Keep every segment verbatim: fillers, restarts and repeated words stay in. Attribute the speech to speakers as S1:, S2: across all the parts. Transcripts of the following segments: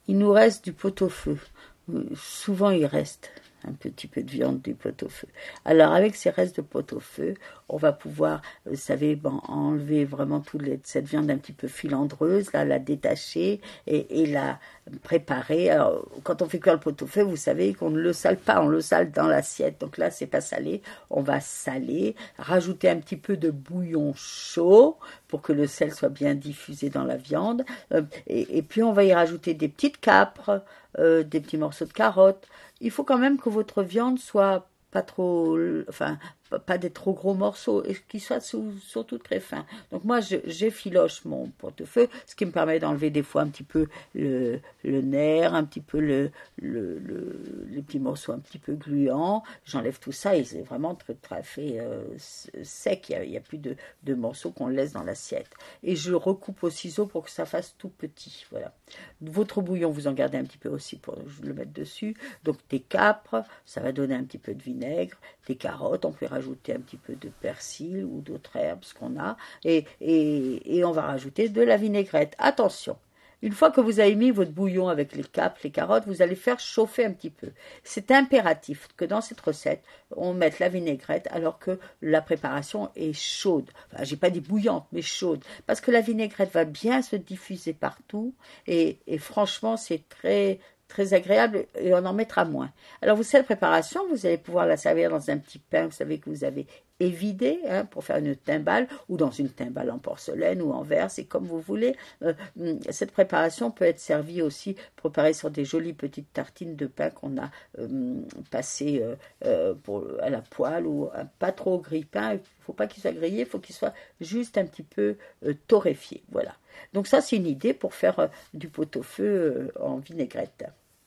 S1: il nous reste du pot-au-feu. Souvent, il reste un petit peu de viande du pot-au-feu. Alors, avec ces restes de pot-au-feu, on va pouvoir, vous savez, bon, enlever vraiment toute cette viande un petit peu filandreuse, là, la détacher et, et la préparer. Alors, quand on fait cuire le pot-au-feu, vous savez qu'on ne le sale pas, on le sale dans l'assiette. Donc là, c'est pas salé. On va saler, rajouter un petit peu de bouillon chaud pour que le sel soit bien diffusé dans la viande. Et, et puis, on va y rajouter des petites capres, euh, des petits morceaux de carottes. Il faut quand même que votre viande soit pas trop, enfin, pas des trop gros morceaux et qu'ils soient sous, surtout très fins. Donc moi, j'effiloche mon pot-au-feu, ce qui me permet d'enlever des fois un petit peu le, le nerf, un petit peu le, le, le, les petits morceaux un petit peu gluants. J'enlève tout ça et c'est vraiment très, très fait euh, sec. Il n'y a, a plus de, de morceaux qu'on laisse dans l'assiette. Et je recoupe au ciseau pour que ça fasse tout petit. Voilà. Votre bouillon, vous en gardez un petit peu aussi pour le mettre dessus. Donc des capres, ça va donner un petit peu de vinaigre, des carottes, on peut rajouter un petit peu de persil ou d'autres herbes, ce qu'on a, et, et, et on va rajouter de la vinaigrette. Attention, une fois que vous avez mis votre bouillon avec les capres, les carottes, vous allez faire chauffer un petit peu. C'est impératif que dans cette recette, on mette la vinaigrette alors que la préparation est chaude. Enfin, j'ai pas dit bouillante, mais chaude, parce que la vinaigrette va bien se diffuser partout, et, et franchement, c'est très très agréable et on en mettra moins. Alors, vous cette préparation, vous allez pouvoir la servir dans un petit pain, vous savez que vous avez évidé, hein, pour faire une timbale, ou dans une timbale en porcelaine ou en verre, c'est comme vous voulez. Euh, cette préparation peut être servie aussi, préparée sur des jolies petites tartines de pain qu'on a euh, passées euh, euh, pour, à la poêle, ou un pas trop gris pain. Il ne faut pas qu'il soit grillé, il faut qu'il soit juste un petit peu euh, torréfié. Voilà. Donc ça, c'est une idée pour faire euh, du pot-au-feu euh, en vinaigrette.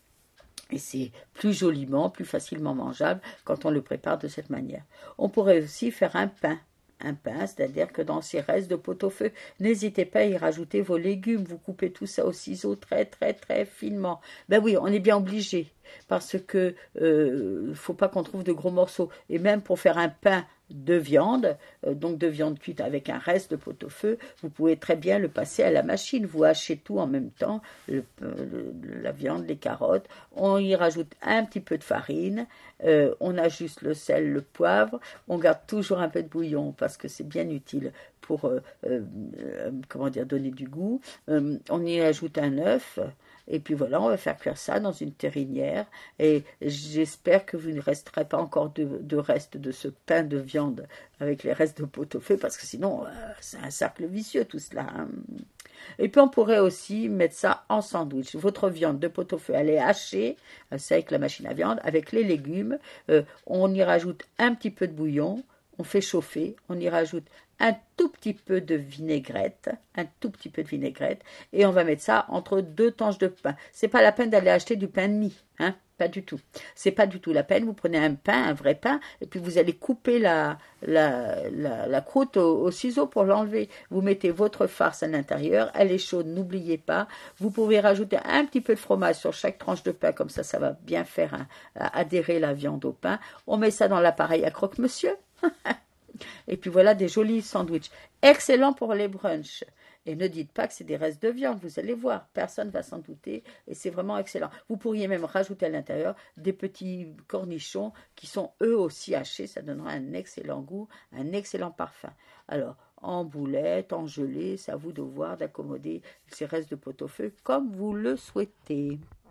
S1: Et c'est plus joliment, plus facilement mangeable quand on le prépare de cette manière. On pourrait aussi faire un pain. Un pain, c'est-à-dire que dans ces restes de pot-au-feu, n'hésitez pas à y rajouter vos légumes. Vous coupez tout ça au ciseau très, très, très finement. Ben oui, on est bien obligé, parce que euh, faut pas qu'on trouve de gros morceaux. Et même pour faire un pain de viande, euh, donc de viande cuite avec un reste de pot-au-feu, vous pouvez très bien le passer à la machine. Vous hachez tout en même temps, le, le, la viande, les carottes. On y rajoute un petit peu de farine, euh, on ajuste le sel, le poivre. On garde toujours un peu de bouillon parce que c'est bien utile pour euh, euh, comment dire, donner du goût. Euh, on y ajoute un œuf. Et puis voilà, on va faire cuire ça dans une terrinière. Et j'espère que vous ne resterez pas encore de, de restes de ce pain de viande avec les restes de pot-au-feu, parce que sinon, euh, c'est un cercle vicieux tout cela. Hein. Et puis on pourrait aussi mettre ça en sandwich. Votre viande de pot-au-feu, elle est hachée, c'est avec la machine à viande, avec les légumes. Euh, on y rajoute un petit peu de bouillon, on fait chauffer, on y rajoute un tout petit peu de vinaigrette, un tout petit peu de vinaigrette, et on va mettre ça entre deux tranches de pain. C'est pas la peine d'aller acheter du pain de mie, hein, pas du tout. C'est pas du tout la peine. Vous prenez un pain, un vrai pain, et puis vous allez couper la, la, la, la croûte au, au ciseau pour l'enlever. Vous mettez votre farce à l'intérieur, elle est chaude, n'oubliez pas. Vous pouvez rajouter un petit peu de fromage sur chaque tranche de pain, comme ça, ça va bien faire un, adhérer la viande au pain. On met ça dans l'appareil à croque-monsieur. Et puis voilà des jolis sandwichs. Excellent pour les brunchs. Et ne dites pas que c'est des restes de viande, vous allez voir, personne ne va s'en douter, et c'est vraiment excellent. Vous pourriez même rajouter à l'intérieur des petits cornichons qui sont eux aussi hachés, ça donnera un excellent goût, un excellent parfum. Alors, en boulettes, en gelée, c'est à vous de voir, d'accommoder ces restes de pot-au-feu comme vous le souhaitez.